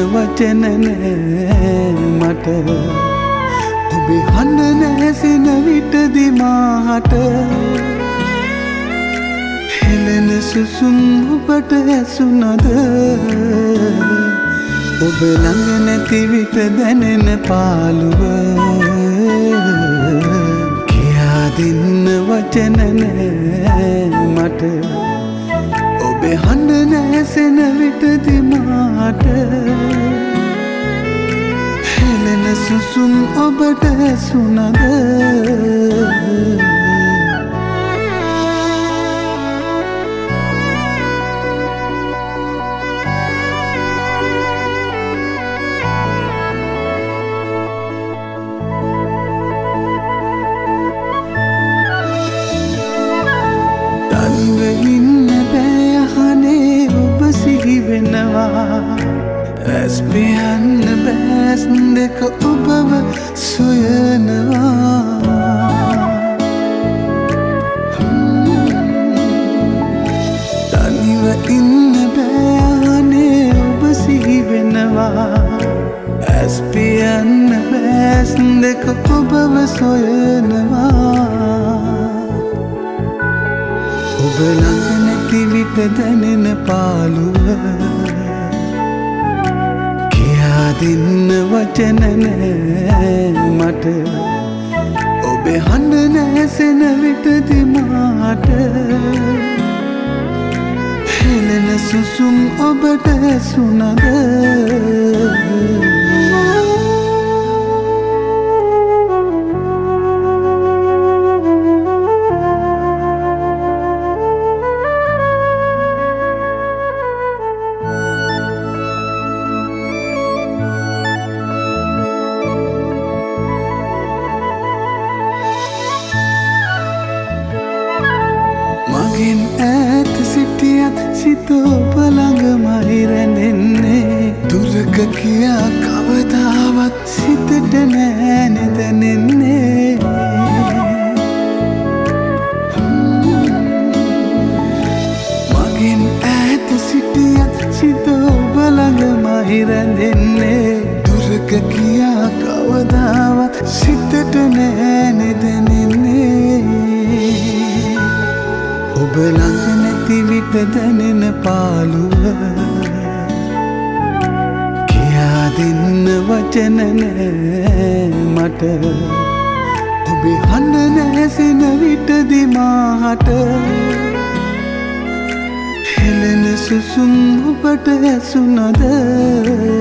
වචන නෑ මට ඔබේ හඬ නැසෙන විටදී මාහට හෙළෙන සුසුම් ඔබට ඇසුනද ඔබ ළඟ නැති විට දැනෙන පාළුව කියා දෙන්න වචන නෑ මට ඔබේ හඬ නැසෙන විටදී මාට හෙළෙන සුසුම් ඔබට ඇසුනද ඇස් පියන්න බෑස් දෙක ඔබව සොයනවා තනිව ඉන්න බෑනේ ඔබ සිහි වෙනවා ඇස් පියන්න බෑස් දෙක ඔබව සොයනවා ඔබ ළඟ නැති විට දැනෙන පාළුව දෙන්න වචන නෑ මට ඔබේ හඬ නැසෙන විටදී මාට හෙළෙන සුසුම් ඔබට ඇසුනද මගෙන් ඈත සිටියත් සිත ඔබ ළඟමයි රැඳෙන්නේ දුරක කියා කවදාවත් සිතට නෑනේ දැනෙන්නේ මගෙන් ඈත සිටියත් සිත ඔබ ළඟමයි රැඳෙන්නේ දුරක කියා කවදාවත් සිතට නෑනේ දැනෙන්නේ ඔබ ළඟ නැති විට දැනෙන පාළුව කියා දෙන්න වචන නෑ මට ඔබේ හඬ නැසෙන විටදී මාහට හෙළෙන සුසුම් ඔබට ඇසුනද